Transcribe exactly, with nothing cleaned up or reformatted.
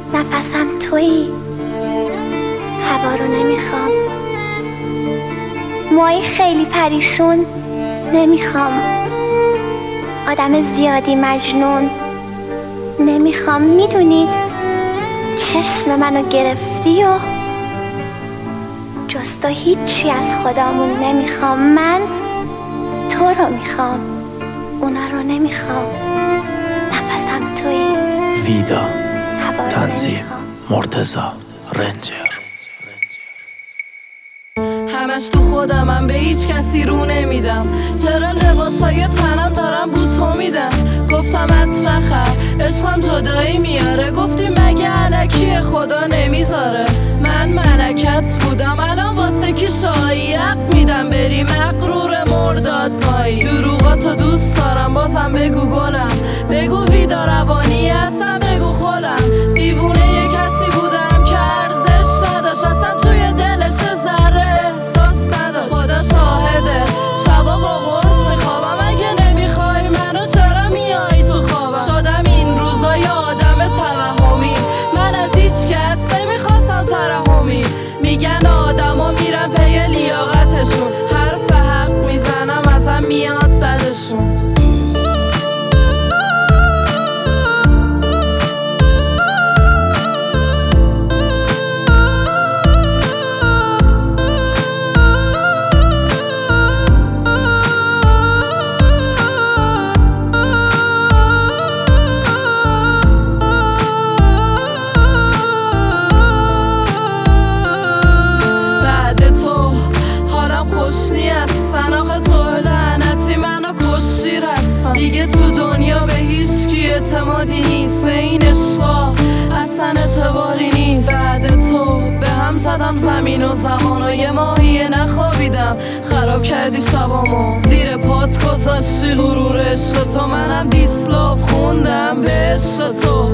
نفسم تویی، هوا رو نمیخوام، موهای خیلی پریشون نمیخوام، آدم زیادی مجنون نمیخوام. میدونی چشم منو گرفتی و جز تو هیچی از خدامون نمیخوام. من تو رو میخوام، اونا رو نمیخوام، نفسم تویی. ویدا، تنظیم مرتضی رنجر. همش تو خودم، من به هیچ کسی رو نمیدم. چرا لباسای تنم دارم بو تو میدم؟ گفتم ات نخر، عشقم جدایی میاره. گفتی مگه علکیه خدا نمیذاره. من ملکت بودم الان واسه کی شایی حق میدم بری مغرور مرداد پایی. دروغاتو دوست دارم بازم بگو گلم، بگو ویدا روانی هستم، بگو خولم. دیوونه یه کسی بودم که ارزش نداشت، اصلا توی دلش ذره احساس نداشت. خدا شاهده شبا با قرص میخوابم، اگه نمیخوای منو چرا میای تو خوابم؟ شدم این روزا یه آدم توهمی، من از هیچ کس نمیخواستم ترحمی. میگن آدما میرن پی لیاقتشون، حرف حق میزنم ازم میاد بدشون. دیگه تو دنیا به هیچ کی اعتمادی نیست، به این عشقا اصلا اعتباری نیست. بعد تو به هم زدم زمین و زمان و یه ماهیه نخوابیدم. خراب کردی شبامو، زیر پات گذاشتی غرور عشق تو. منم دیسلاف خوندم به عشق تو.